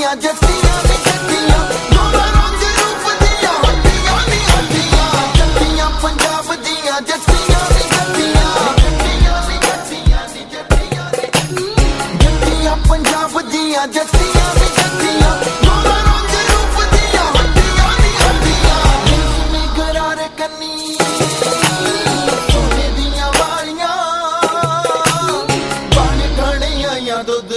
ਜੱਟੀਆਂ ਜੱਟੀਆਂ ਨੀ ਜੱਟੀਆਂ ਦੋਨਾਂ ਰੰਗ ਰੂਪ ਦੀਆਂ ਹੱਡੀਆਂ ਨੀ ਹੱਡੀਆਂ ਜੱਟੀਆਂ ਪੰਜਾਬ ਦੀਆਂ ਜੱਟੀਆਂ ਨੀ ਜੱਟੀਆਂ ਜੱਟੀਆਂ ਨੀ ਜੱਟੀਆਂ ਨੀ ਜੱਟੀਆਂ ਜੱਟੀਆਂ ਪੰਜਾਬ ਦੀਆਂ ਜੱਟੀਆਂ ਨੀ ਜੱਟੀਆਂ ਦੋਨਾਂ ਰੰਗ ਰੂਪ ਦੀਆਂ ਹੱਡੀਆਂ ਨੀ ਹੱਡੀਆਂ ਨੀ ਗਰਾਰੇ ਕੰਨੀ ਸੋਨੇ ਦੀਆਂ ਵਾਲੀਆਂ ਬਣ ਗਣੀਆਂ ਜਾਂ ਦੁੱਧ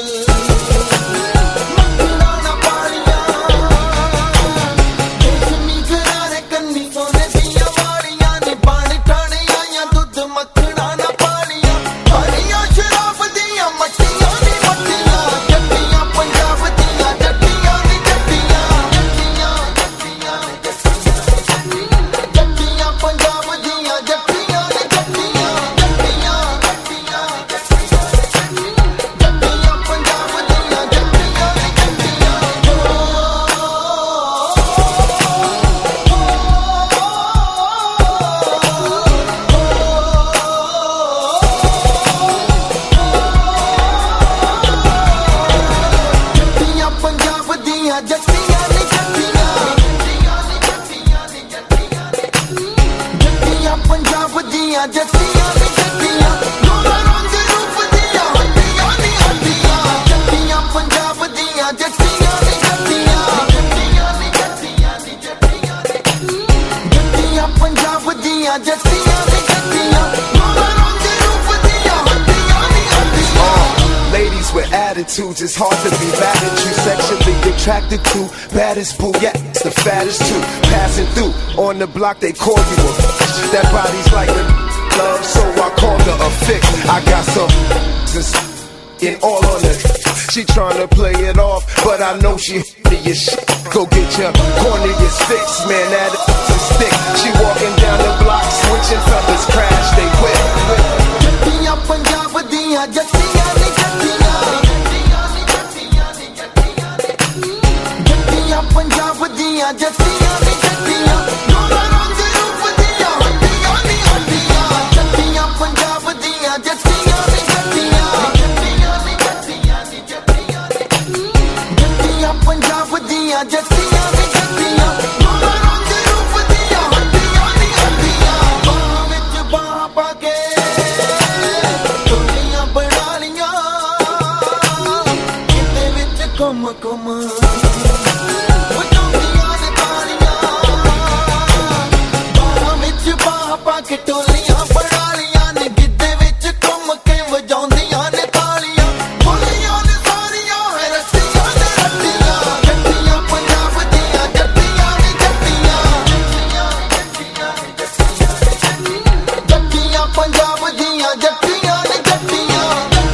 ਜੱਟੀਆਂ ਨੀ ਜੱਟੀਆਂ ਪੰਜਾਬ ਦੀਆਂ ਜੱਟੀਆਂ ਨੀ ਜੱਟੀਆਂ ਦੋਨਾਂ ਰੰਗ ਰੂਪ ਦੀਆਂ ਹੱਡੀਆਂ ਨੀ ਹੱਡੀਆਂ ਜੱਟੀਆਂ ਪੰਜਾਬ ਦੀਆਂ ਜੱਟੀਆਂ ਨੀ ਜੱਟੀਆਂ ਜੱਟੀਆਂ ਨੀ ਜੱਟੀਆਂ ਨੀ ਜੱਟੀਆਂ ਜੱਟੀਆਂ ਪੰਜਾਬ ਦੀਆਂ ਜੱਟੀਆਂ ਨੀ ਜੱਟੀਆਂ ਦੋਨਾਂ ਰੰਗ ਰੂਪ ਦੀਆਂ ਹੱਡੀਆਂ ਨੀ ਹੱਡੀਆਂ Ladies with attitudes, it's hard to be mad at you. Sexually attracted to baddest boo, yeah, it's the fattest too. Passing through on the block, they call you a that body's like a love, so I called her a fix. I got some in all on her. She tryna play it off, but I know she your shit. Go get your corneas fixed, man, that is a stick. She walking down the block, switching fellas, crash they whip. ਜੱਟੀਆਂ Punjab ਦੀਆਂ ਜੱਟੀਆਂ ਨੀ ਜੱਟੀਆਂ ਜੱਟੀਆਂ ਪੰਜਾਬ ਦੀਆਂ ਜੱਟੀਆਂ ਨੀ ਜੱਟੀਆਂ ਦੋਨਾਂ ਰੰਗ ਰੂਪ ਦੀਆਂ ਹੱਡੀਆਂ ਨੀ ਹੱਡੀਆਂ ਜੱਟੀਆਂ ਪੰਜਾਬ ਦੀਆਂ ਜੱਟੀਆਂ ਨੀ ਜੱਟੀਆਂ ਜੱਟੀਆਂ ਨੀ ਜੱਟੀਆਂ ਨੀ ਜੱਟੀਆਂ ਜੱਟੀਆਂ ਪੰਜਾਬ ਦੀਆਂ ਜੱਟੀਆਂ ਨੀ ਜੱਟੀਆਂ ਦੋਨਾਂ ਰੰਗ ਰੂਪ ਦੀਆਂ ਹੱਡੀਆਂ ਨੀ ਹੱਡੀਆਂ ਬਾਹਾਂ ਵਿੱਚ ਬਾਹਾਂ ਪਾ ਕੇ ਟੋਲੀਆਂ ਬਣਾ ਲੀਆਂ ਕਿਤੇ ਵਿੱਚ ਘੁੰਮ ਘੁੰਮ ਟੋਲੀਆਂ ਬਣਾ ਲੀਆਂ ਨੇ ਗਿੱਧੇ ਵਿੱਚ ਘੁੰਮ ਕੇ ਵਜਾਉਂਦੀਆਂ ਨੇ ਤਾਲੀਆਂ ਬੋਲੀਆਂ ਨੇ ਸਾਰੀਆਂ ਹੈ ਰੱਟੀਆਂ ਨੇ ਰੱਟੀਆਂ ਜੱਟੀਆਂ ਪੰਜਾਬ ਦੀਆਂ ਜੱਟੀਆਂ ਨੇ ਜੱਟੀਆਂ ਜੱਟੀਆਂ ਪੰਜਾਬ ਦੀਆਂ ਜੱਟੀਆਂ ਨੇ ਜੱਟੀਆਂ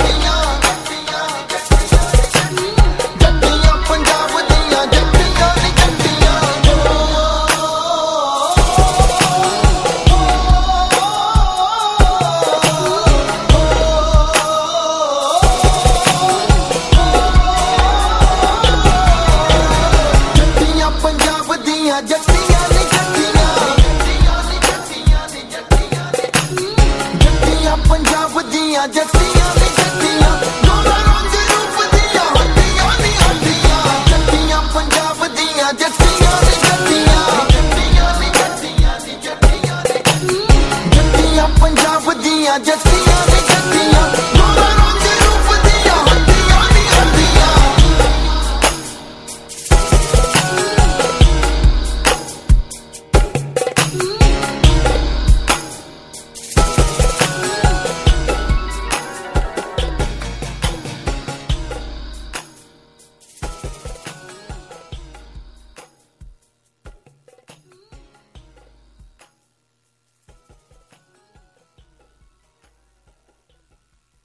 ਜੱਟੀਆਂ ਪੰਜਾਬ ਦੀਆਂ ਜੱਟੀਆਂ ਨੇ ਜੱਟੀਆਂ ਜੱਟੀਆਂ ਨੀ ਜੱਟੀਆਂ ਜੱਟੀਆਂ ਪੰਜਾਬ ਦੀਆਂ ਜੱਟੀਆਂ ਨੀ ਜੱਟੀਆਂ ਦੋਨਾਂ ਰੰਗ ਰੂਪ ਦੀਆਂ ਹੱਡੀਆਂ ਨੀ ਹੱਡੀਆਂ ਜੱਟੀਆਂ ਪੰਜਾਬ ਦੀਆਂ ਜੱਟੀਆਂ ਨੀ ਜੱਟੀਆਂ ਜੱਟੀਆਂ ਨੀ ਜੱਟੀਆਂ ਨੀ ਜੱਟੀਆਂ ਜੱਟੀਆਂ ਪੰਜਾਬ ਦੀਆਂ ਜੱਟੀਆਂ